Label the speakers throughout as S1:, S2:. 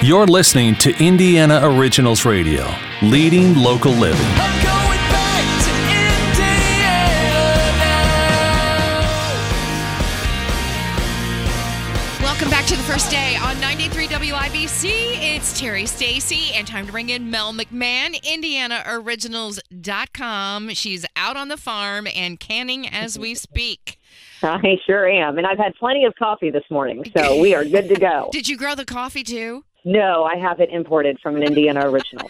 S1: You're listening to Indiana Originals Radio, leading local living.
S2: I'm going back to Indiana now.
S3: Welcome back to the first day on 93 WIBC. It's Terry Stacy, and time to bring in Mel McMahon, IndianaOriginals.com. She's out on the farm and canning as we speak.
S4: I sure am. And I've had plenty of coffee this morning, so we are good to go.
S3: Did you grow the coffee too?
S4: No, I have it imported from an Indiana Original.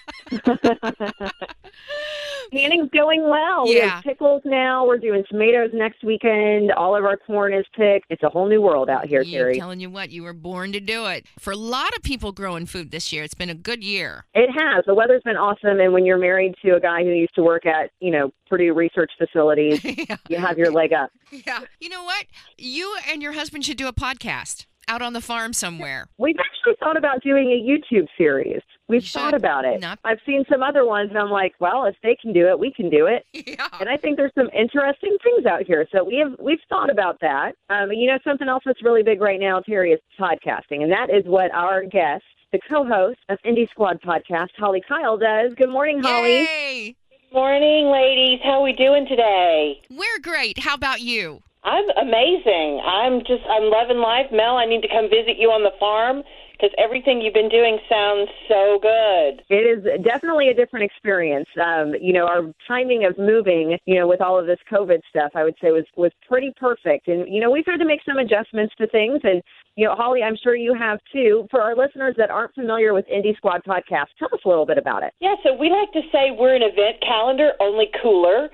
S4: Canning's going well. We have pickles now. We're doing tomatoes next weekend. All of our corn is picked. It's a whole new world out here, Terry.
S3: I'm telling you what, you were born to do it. For a lot of people growing food this year, it's been a good year.
S4: It has. The weather's been awesome, and when you're married to a guy who used to work at, Purdue research facilities, you have your leg up.
S3: Yeah. You know what? You and your husband should do a podcast out on the farm somewhere.
S4: We've actually thought about doing a YouTube series. We've thought about it. I've seen some other ones, and I'm like, well, if they can do it, we can do it.
S3: Yeah.
S4: And I think there's some interesting things out here. So we've thought about that. Something else that's really big right now, Terry, is podcasting. And that is what our guest, the co-host of Indie Squad Podcast, Holly Kyle, does. Good morning, Holly.
S3: Yay!
S5: Morning, ladies. How are we doing today?
S3: We're great. How about you?
S5: I'm amazing. I'm loving life. Mel, I need to come visit you on the farm because everything you've been doing sounds so good.
S4: It is definitely a different experience. Our timing of moving, with all of this COVID stuff, I would say was pretty perfect. And, we've had to make some adjustments to things. And, Holly, I'm sure you have too. For our listeners that aren't familiar with Indie Squad Podcast, tell us a little bit about it.
S5: Yeah, so we like to say we're an event calendar, only cooler.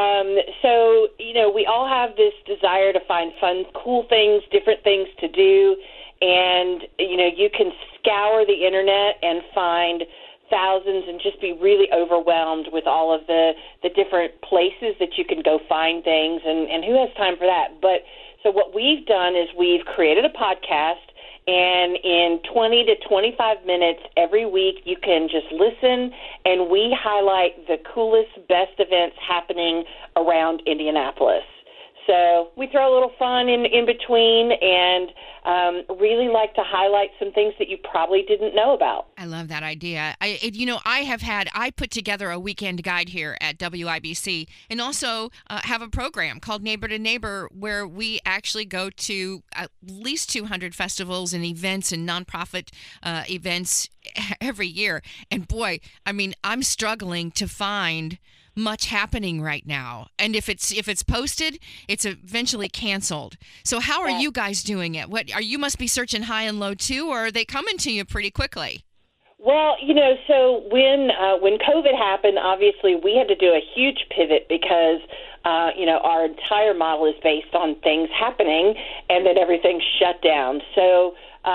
S5: We all have this desire to find fun, cool things, different things to do. And, you can scour the internet and find thousands and just be really overwhelmed with all of the different places that you can go find things. And who has time for that? But so what we've done is we've created a podcast. And in 20 to 25 minutes every week, you can just listen, and we highlight the coolest, best events happening around Indianapolis. So we throw a little fun in between and really like to highlight some things that you probably didn't know about.
S3: I love that idea. I put together a weekend guide here at WIBC and also have a program called Neighbor to Neighbor where we actually go to at least 200 festivals and events and nonprofit events every year. And boy, I'm struggling to find much happening right now, and if it's posted, it's eventually canceled. So how are you guys doing it? You must be searching high and low too, or are they coming to you pretty quickly?
S5: Well, so when COVID happened, obviously we had to do a huge pivot because our entire model is based on things happening, and then everything shut down. So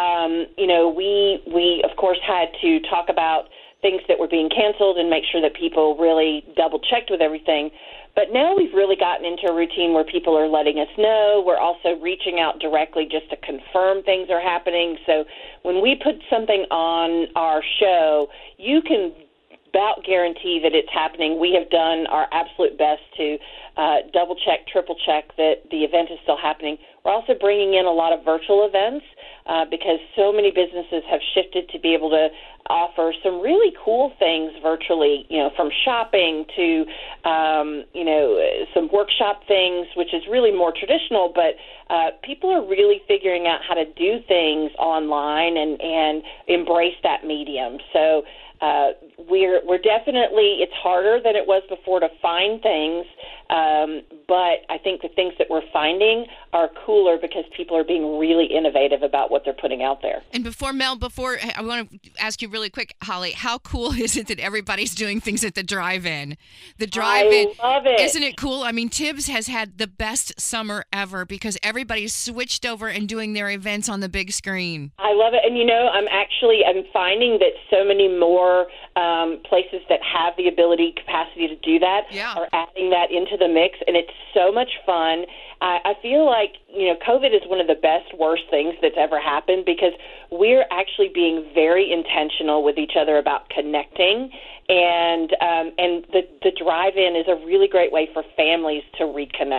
S5: we of course had to talk about things that were being canceled and make sure that people really double-checked with everything. But now we've really gotten into a routine where people are letting us know. We're also reaching out directly just to confirm things are happening. So when we put something on our show, you can about guarantee that it's happening. We have done our absolute best to double-check, triple-check that the event is still happening. We're also bringing in a lot of virtual events because so many businesses have shifted to be able to offer some really cool things virtually, from shopping to, some workshop things, which is really more traditional, but people are really figuring out how to do things online and embrace that medium. So we're definitely, it's harder than it was before to find things, but I think the things that we're finding are cooler because people are being really innovative about what they're putting out there.
S3: And before I want to ask you really quick, Holly, how cool is it that everybody's doing things at the drive-in? The drive-in,
S5: I love it.
S3: Isn't it cool? Tibbs has had the best summer ever because everybody's switched over and doing their events on the big screen.
S5: I love it. And, I'm finding that so many more places that have the capacity to do that are adding that into the mix, and it's so much fun. I feel like, COVID is one of the worst things that's ever happened because we're actually being very intentional with each other about connecting, and the drive-in is a really great way for families to reconnect.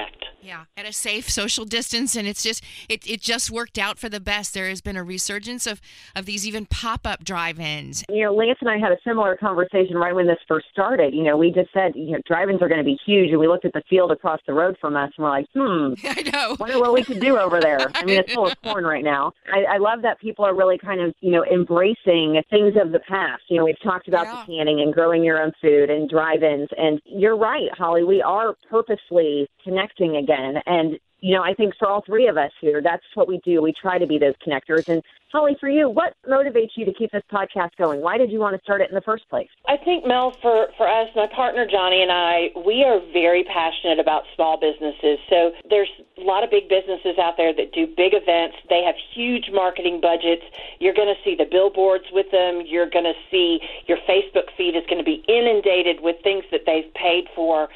S3: Yeah, at a safe social distance, and it's just it just worked out for the best. There has been a resurgence of these even pop-up drive-ins.
S4: Lance and I had a similar conversation right when this first started. We just said, drive-ins are going to be huge, and we looked at the field across the road from us, and we're like,
S3: I know.
S4: Wonder what we could do over there. I mean, it's full of corn right now. I love that people are really kind of, embracing things of the past. We've talked about the canning and growing your own food and drive-ins, and you're right, Holly, we are purposely connecting again. And, I think for all three of us here, that's what we do. We try to be those connectors. And Holly, for you, what motivates you to keep this podcast going? Why did you want to start it in the first place?
S5: I think, Mel, for us, my partner Johnny and I, we are very passionate about small businesses. So there's a lot of big businesses out there that do big events. They have huge marketing budgets. You're going to see the billboards with them. You're going to see your Facebook feed is going to be inundated with things that they've paid for.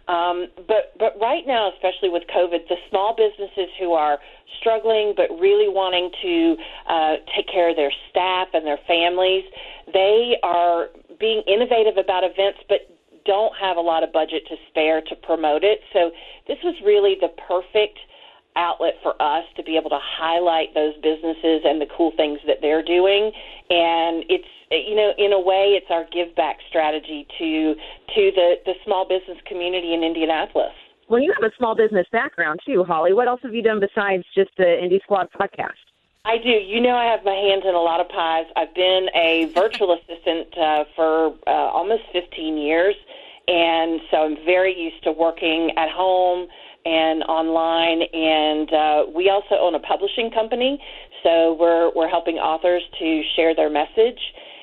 S5: But right now, especially with COVID, the small businesses who are struggling but really wanting to take care of their staff and their families, they are being innovative about events but don't have a lot of budget to spare to promote it. So this was really the perfect outlet for us to be able to highlight those businesses and the cool things that they're doing. And it's, in a way, it's our give back strategy to the small business community in Indianapolis.
S4: Well, you have a small business background too, Holly. What else have you done besides just the Indie Squad podcast?
S5: I do. I have my hands in a lot of pies. I've been a virtual assistant for almost 15 years, and so I'm very used to working at home and online, and we also own a publishing company, so we're helping authors to share their message,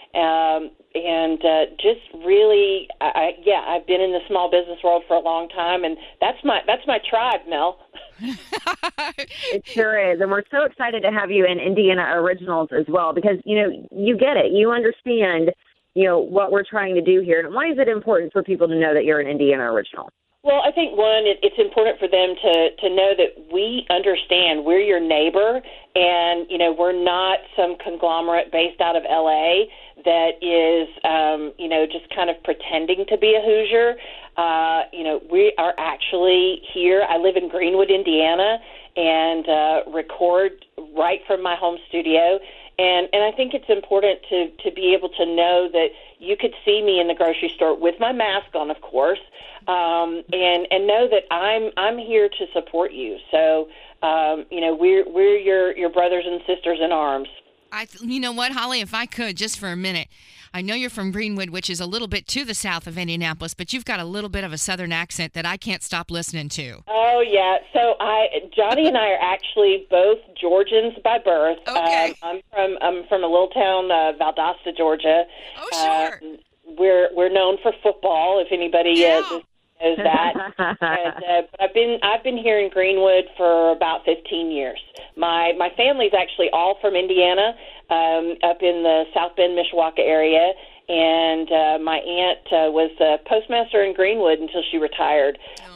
S5: and just really, I've been in the small business world for a long time, and that's my tribe, Mel.
S4: It sure is, and we're so excited to have you in Indiana Originals as well, because you get it, you understand what we're trying to do here, and why is it important for people to know that you're an Indiana Original?
S5: Well, I think, one, it's important for them to know that we understand we're your neighbor, and, we're not some conglomerate based out of L.A. that is, just kind of pretending to be a Hoosier. We are actually here. I live in Greenwood, Indiana, and record right from my home studio. And I think it's important to be able to know that you could see me in the grocery store with my mask on, of course, and know that I'm here to support you. So, we're your brothers and sisters in arms.
S3: You know what, Holly, if I could, just for a minute, I know you're from Greenwood, which is a little bit to the south of Indianapolis, but you've got a little bit of a southern accent that I can't stop listening to.
S5: Oh, yeah. So Johnny and I are actually both Georgians by birth.
S3: Okay.
S5: I'm from a little town, Valdosta, Georgia.
S3: Oh, sure.
S5: We're known for football, if anybody knows that. But I've been here in Greenwood for about 15 years. My family's actually all from Indiana, up in the South Bend, Mishawaka area, and my aunt was a postmaster in Greenwood until she retired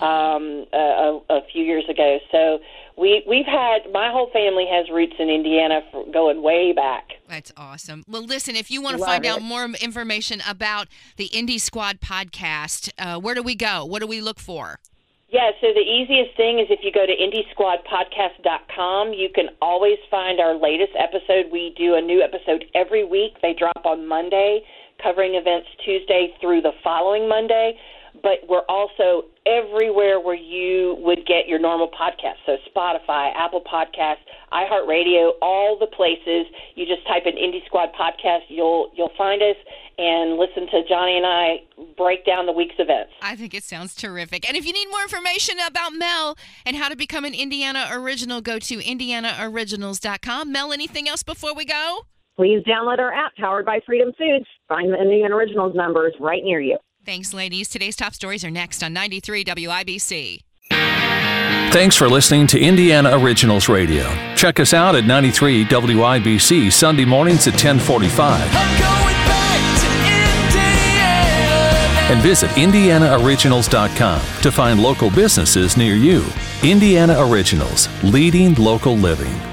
S5: a few years ago. So we've had, my whole family has roots in Indiana going way back.
S3: That's awesome. Well, listen, if you want to find out more information about the Indie Squad podcast, where do we go? What do we look for?
S5: Yeah, so the easiest thing is if you go to indiesquadpodcast.com, you can always find our latest episode. We do a new episode every week. They drop on Monday, covering events Tuesday through the following Monday. But we're also everywhere where you would get your normal podcast. So Spotify, Apple Podcasts, iHeartRadio, all the places. You just type in Indie Squad Podcast, you'll find us and listen to Johnny and I break down the week's events.
S3: I think it sounds terrific. And if you need more information about Mel and how to become an Indiana Original, go to IndianaOriginals.com. Mel, anything else before we go?
S4: Please download our app powered by Freedom Foods. Find the Indiana Originals numbers right near you.
S3: Thanks, ladies. Today's top stories are next on 93 WIBC.
S1: Thanks for listening to Indiana Originals Radio. Check us out at 93 WIBC Sunday mornings at 10:45.
S2: I'm going back to Indiana.
S1: And visit IndianaOriginals.com to find local businesses near you. Indiana Originals, leading local living.